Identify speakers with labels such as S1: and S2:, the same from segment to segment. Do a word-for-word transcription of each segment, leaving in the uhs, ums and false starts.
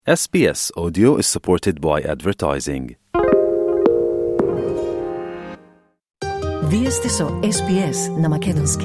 S1: S B S Audio is supported by advertising.
S2: Вие сте со S B S на Македонски.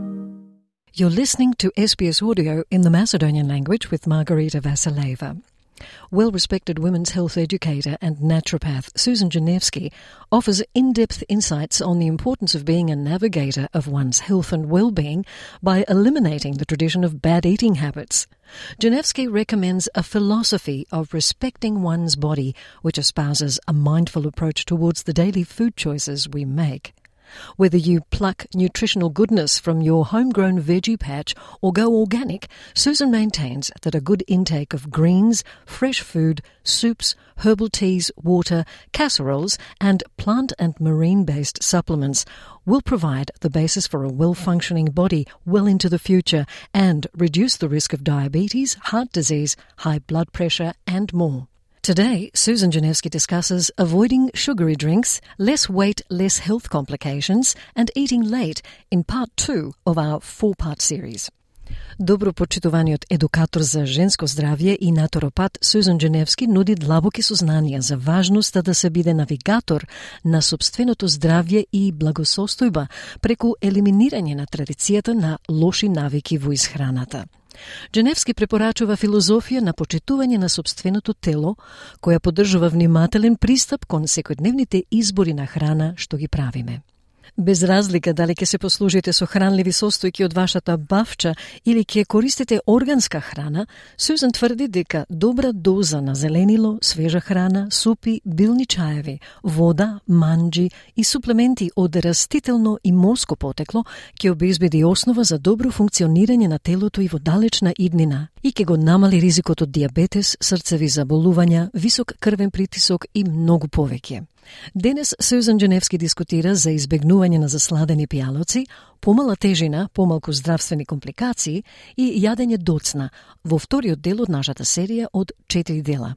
S2: You're listening to S B S Audio in the Macedonian language with Margarita Vasileva. Well-respected women's health educator and naturopath Susan Janevsky offers in-depth insights on the importance of being a navigator of one's health and well-being by eliminating the tradition of bad eating habits. Janevsky recommends a philosophy of respecting one's body, which espouses a mindful approach towards the daily food choices we make. Whether you pluck nutritional goodness from your homegrown veggie patch or go organic, Susan maintains that a good intake of greens, fresh food, soups, herbal teas, water, casseroles and plant and marine-based supplements will provide the basis for a well-functioning body well into the future and reduce the risk of diabetes, heart disease, high blood pressure and more. Today, Susan Janevsky discusses avoiding sugary drinks, less weight, less health complications, and eating late in part two of our four-part series. Добро почитуваниот едукатор за женско здравје и натуропат Сузан Дженевски нуди длабоки сознанија за важноста да се биде навигатор на сопственото здравје и благосостојба преку елиминирање на традицијата на лоши навики во исхраната. Дженевски препорачува филозофија на почитување на сопственото тело, која поддржува внимателен пристап кон секојдневните избори на храна што ги правиме. Без разлика дали ќе се послужите со хранливи состојки од вашата бавча или ќе користите органска храна, Сузан тврди дека добра доза на зеленило, свежа храна, супи, билни чаеви, вода, манџи и суплементи од растително и морско потекло ќе обезбеди основа за добро функционирање на телото и во далечна иднина и ќе го намали ризикот од дијабетес, срцеви заболувања, висок крвен притисок и многу повеќе. Денес Сузан Дженевски дискутира за избегнување на засладени пијалоци, помала тежина, помалку здравствени компликации и јадење доцна во вториот дел од нашата серија од четири дела.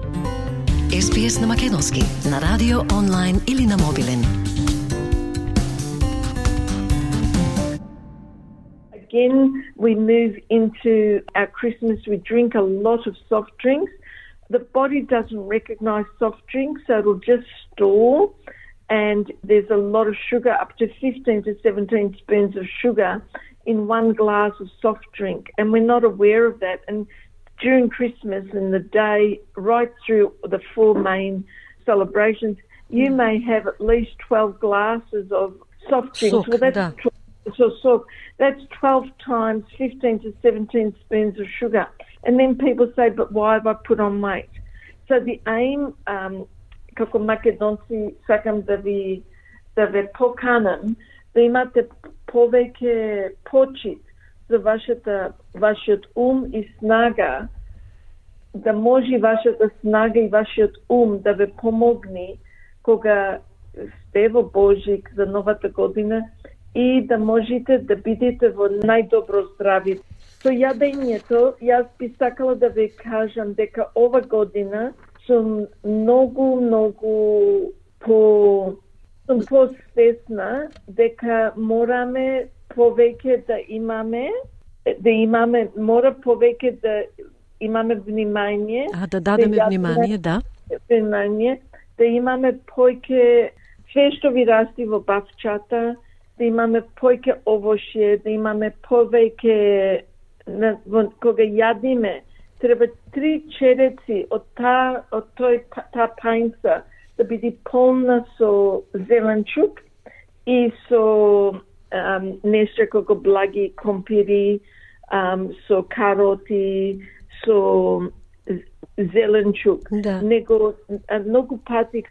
S2: S B S на Македонски, на радио, онлайн или на мобилен.
S3: Again, we move into our Christmas. We drink a lot of soft drinks. The body doesn't recognize soft drinks, so it'll just store, and there's a lot of sugar, up to fifteen to seventeen spoons of sugar in one glass of soft drink, and we're not aware of that. And during Christmas and the day, right through the four main celebrations, you may have at least twelve glasses of soft drinks.
S2: Sok,
S3: well, that's
S2: da.
S3: so, so that's twelve times fifteen to seventeen spoons of sugar. And then people say, but why have I put on weight? So the aim, um, како македонци сакам да ви, да ве поканам, да имате повеќе почит за вашата, вашиот ум и снага, да може вашата снага и вашиот ум да ве помогне кога сте во Божик за новата година и да можете да бидете во најдобро здравје. Со јадењето, јас би сакала да ве кажам дека ова година сум многу, многу по сум посвесна дека мораме повеќе да имаме, да имаме, мора повеќе да имаме внимание.
S2: А, да дадеме да внимание, да.
S3: Внимание, да имаме повеќе све што ви расти во бавчата, да имаме повеќе овошје, да имаме повеќе на, кога јадиме, треба три череци од та, од тој та пајнца да биде полна со зеленчук и со um, нешто како благи компири, um, со кароти, со зеленчук.
S2: Да.
S3: Него многу пати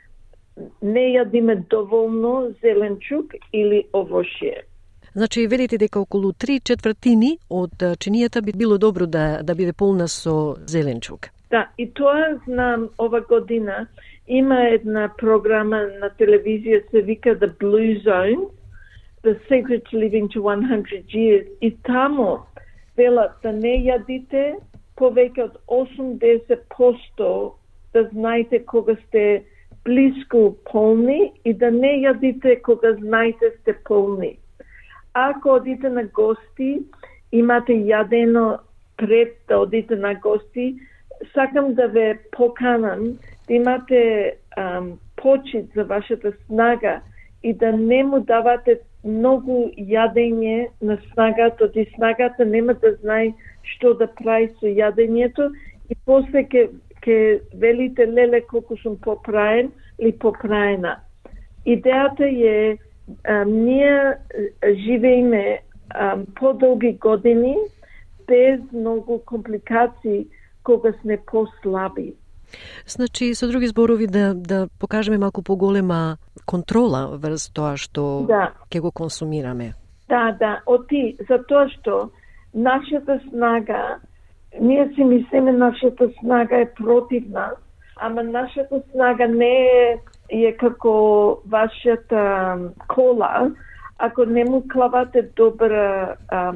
S3: не јадиме доволно зеленчук или овошје.
S2: Значи, велите дека околу три четвртини од чинијата би било добро да, да биде полна со зеленчук.
S3: Да, и тоа знам ова година има една програма на телевизија се вика The Blue Zone, The Secret to Living to one hundred years, и тамо велат да не јадите повеќе од осумдесет проценти, да знаете кога сте блиску полни и да не јадите кога знаете сте полни. Ако одите на гости, имате јадено пред да одите на гости, сакам да ве поканам да имате ам, почит за вашата снага и да не му давате многу јадење на снагата, и снагата нема да знае што да прави со јадењето и после ке, ке велите леле колку сум поправен или поправена. Идејата е а, ние живееме а, подолги години без многу компликации кога сме послаби.
S2: Значи, со други зборови, да, да покажеме малку поголема контрола врз тоа што
S3: да.
S2: ќе го консумираме.
S3: Да, да, оти, затоа што нашата снага, ние си мислиме нашата снага е против нас, ама нашата снага не е, е како вашата кола, ако не му клавате добар а,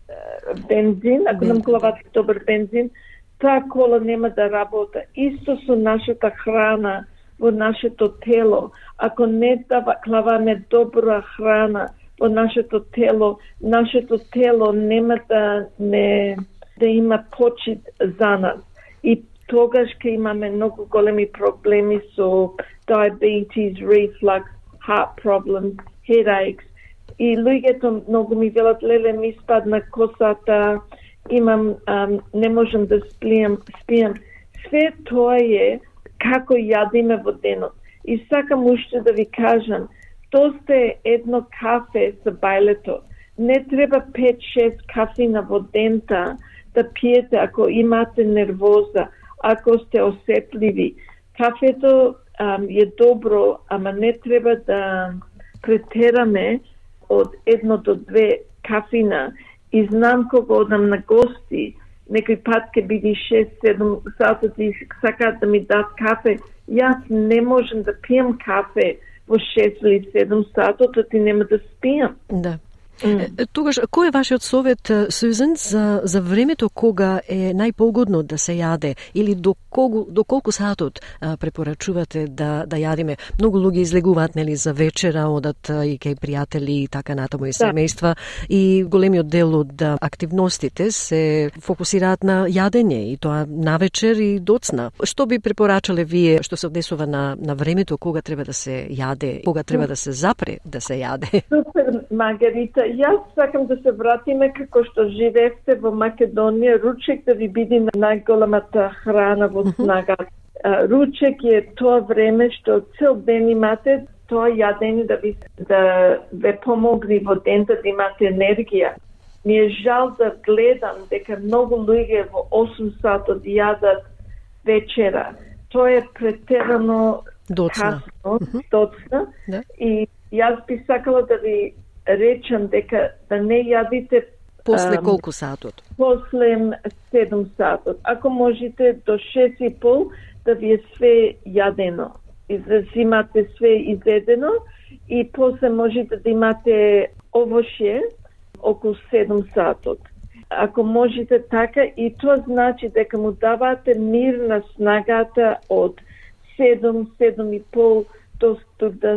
S3: бензин, ако не му клавате добар бензин, таа кола нема да работа. Исто со нашата храна во нашето тело. Ако не дава, клаваме добра храна во нашето тело, нашето тело нема да не да има почит за нас. И тогаш ќе имаме многу големи проблеми со diabetes, reflux, heart problems, headaches. И луѓето многу ми велат, леле, ми спадна косата, имам, ам, не можам да спијам, спијам. Све тоа е како јадиме во денот. И сакам уште да ви кажам, доста е едно кафе за бајлето. Не треба пет-шест кафина во дента да пиете ако имате нервоза, ако сте осетливи. Кафето ам, е добро, ама не треба да претераме од едно до две кафина. И знам кога одам на гости, некој пат ке биде шест-седум сата и сакаат да ми дат кафе. Јас не можам да пијам кафе во шест или седум сата, тоа ти нема да спијам.
S2: Да. Mm. Тогаш, кој е вашиот совет, Сузан, за, за времето кога е најпогодно да се јаде или до, кого, до колку сатот а, препорачувате да, да јадиме? Многу луѓе излегуваат, нели, за вечера, одат и кај пријатели и така натаму и семејства, да. И големиот дел од активностите се фокусираат на јадење и тоа навечер и доцна. Што би препорачале вие што се однесува на, на времето кога треба да се јаде, кога треба да се запре да се јаде?
S3: Супер, Маргарита. Јас сакам да се вратиме како што живеевте во Македонија. Ручек да ви биде најголемата храна во снага. Ручек е тоа време што цел ден имате тоа јадење да ви да ве помогне во дента да имате енергија. Ми е жал да гледам дека многу луѓе во осум сатот јадат вечера. Тоа е претерано
S2: доцна.
S3: Касно, доцна. Да. И јас би сакала да ви речам дека да не јадите
S2: после
S3: ам,
S2: колку сатот?
S3: После седум сатот. Ако можете до шест и пол да ви е све јадено. И да си имате све изедено и после можете да имате овошје околу седум сатот. Ако можете така, и тоа значи дека му давате мир на снагата од седум, седум и пол до да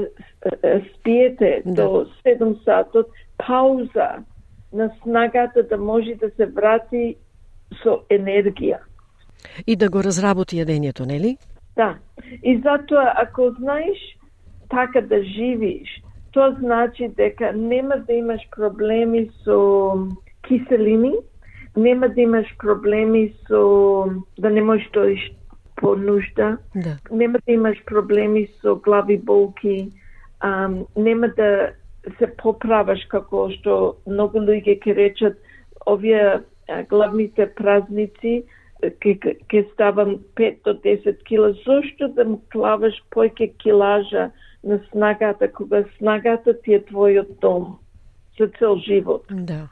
S3: спиете да. До седум сатот, пауза на снагата да може да се врати со енергија.
S2: И да го разработи јадењето, нели?
S3: Да. И затоа, ако знаеш така да живиш, тоа значи дека нема да имаш проблеми со киселини, нема да имаш проблеми со да не можеш да одиш по нужда, да. Нема да имаш проблеми со глави болки, ам, нема да се поправаш како што многу луѓе ќе речат овие а, главните празници ќе ставам пет до десет кила. Зошто да му клаваш појке килажа на снагата кога снагата ти е твојот дом за цел живот?
S2: Да.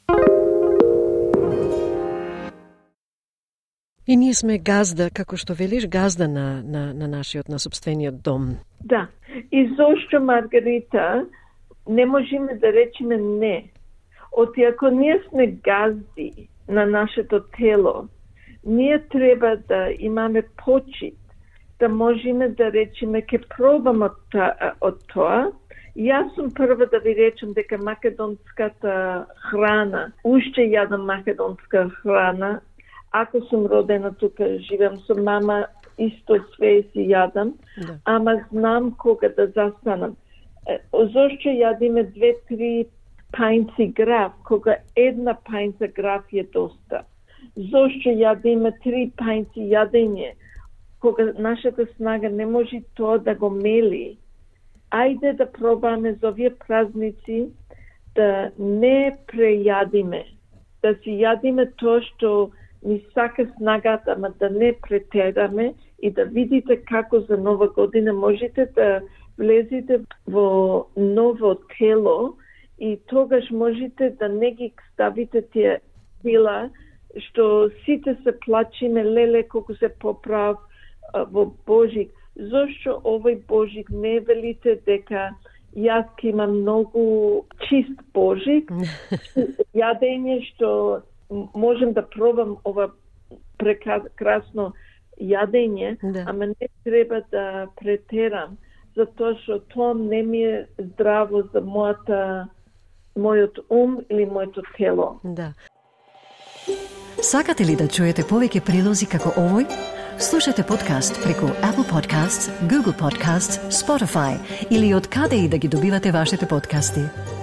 S2: И ние сме газда, како што велиш, газда на, на, на нашиот, на собствениот дом.
S3: Да. И зошто, Маргарита, не можеме да речеме не. Оти ако ние сме газди на нашето тело, ние треба да имаме почит, да можеме да речеме ке пробаме од тоа. Јас сум прва да ви речем дека македонската храна, уште јадам македонска храна, ако сум родена тука, живеам со мама, исто све си јадам, да. Ама знам кога да застанам. Зошто јадиме две-три пајнци граф, кога една пајнца граф е доста? Зошто јадиме три пајнци јадење, кога нашата снага не може тоа да го мели? Ајде да пробаме за овие празници да не прејадиме, да си јадиме тоа што ни сака снагата, ама да не претераме и да видите како за нова година можете да влезете во ново тело и тогаш можете да не ги ставите тие тела што сите се плачиме, леле колку се поправ во Божик. Зошто овој Божик не велите дека јас имам многу чист Божик, јадење што можем да пробам ова прекрасно јадење, да. Ама не треба да претерам, затоа што тоа не ми е здраво за мојата, мојот ум или моето тело.
S2: Да. Сакате ли да чуете повеќе прилози како овој? Слушате подкаст преку Apple Podcasts, Google Podcasts, Spotify или од каде и да ги добивате вашите подкасти.